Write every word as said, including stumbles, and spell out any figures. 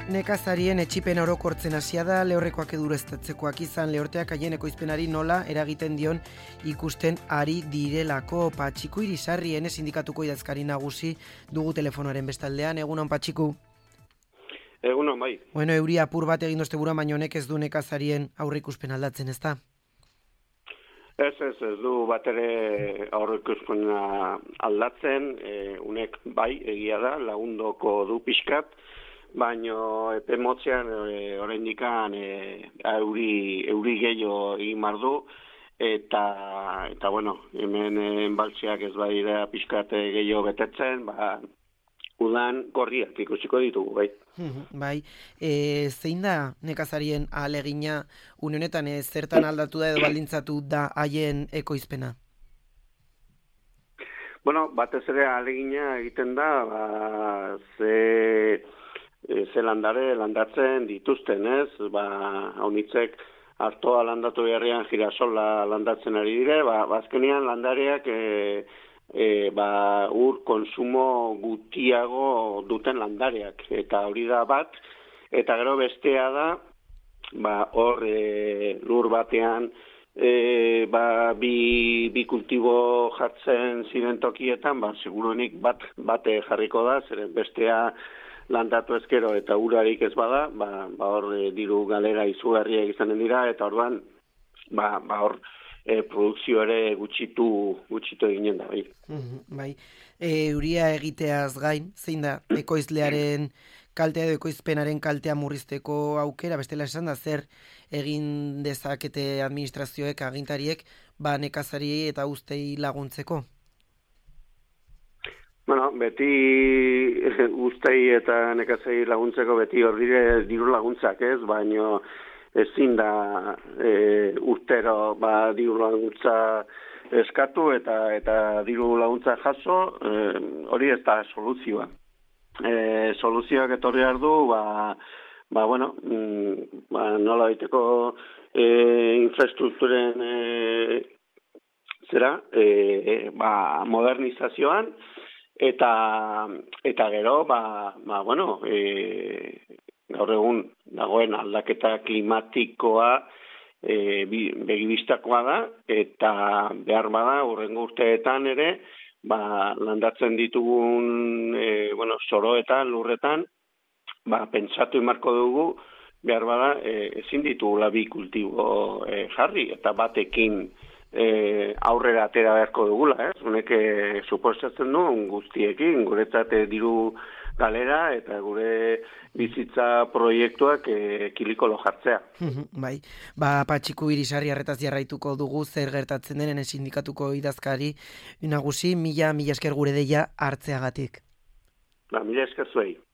Nekazarien etxipen orokortzen hasia da, lehorrekoak edureztatzekoak izan, lehorteak haien ekoizpenari nola eragiten dion ikusten ari direlako. Patxiku Irisarrien sindikatuko idazkari nagusi dugu telefonoaren bestaldean. Egunon, Patxiku? Egunon, bai. Bueno, euri apur bat egin dozte bura, baina honek ez du nekazarien aurreikuspen aldatzen, ez da? Ez, ez, ez du bat ere aurreikuspena aldatzen, e, unek bai, egia da, lagundoko du pixkat, baino epe motzean e, oraindikan e, euri, euri gehiago egin mardu, eta, eta bueno, hemen enbaltzeak ez badira pixkat gehiago betetzen, ba, udan gorriak ikusiko ditugu, bai. Bai, e, zein da nekazarien ahalegina une honetan, e, zertan aldatu da edo baldintzatu da haien ekoizpena? Bueno, batez ere ahalegina egiten da, ba, ze, ze landare landatzen dituzten, ez? Ba, haunitzek hartoa landatu beharrean girasola landatzen ari dire, ba, bazkenean landareak e, E, ba, ur konsumo gutiago duten landareak, eta hori da bat, eta gero bestea da, ba, hor e, lur batean e, ba, bi, bi kultibo jartzen ziren tokietan, ba, seguruenik bat bate jarriko da, zeren bestea landatu ezkero eta urarik ez bada, ba, ba hor e, diru galera izugarriak izanen dira, eta orduan, ba, ba hor, E, produkzio ere gutxitu, gutxitu eginen da, bai. Mm-hmm, bai. E, euria egiteaz gain, zein da, ekoizlearen kaltea edo ekoizpenaren kaltea murrizteko aukera, bestela esan da, zer egin dezakete administrazioek, agintariek, ba nekazariei eta ustei laguntzeko? Bueno, beti ustei eta nekazari laguntzeko beti hor dire diru laguntzak, ez, baino ezin da e, urtero ba, diru laguntza eskatu eta eta diru laguntza jaso, e, hori ez da soluzioa. E, soluzioak etorri behar du, ba, ba, bueno, mm, ba, nola daiteko e, infrastrukturen e, zera, e, ba, modernizazioan, eta eta gero, ba, ba bueno, e, gaur egun dagoen aldaketa klimatikoa e, begibistakoa da, eta behar bada hurrengo urteetan ere, ba, landatzen ditugun e, bueno, soroetan, lurretan, ba, pentsatu imarko dugu, behar bada e, ezin ditugula bi kultibo e, jarri, eta batekin e, aurrera atera beharko dugula, ez? Honek e, suposatzen du guztiekin, guretzat diru galera eta gure bizitza proiektuak ekilikolo jartzea. Bai, ba, Patxiku Irisarri arretaz jarraituko dugu zer gertatzen denen sindikatuko idazkari nagusi, mila, mila esker gure deia hartzeagatik. Ba, mila esker zuei.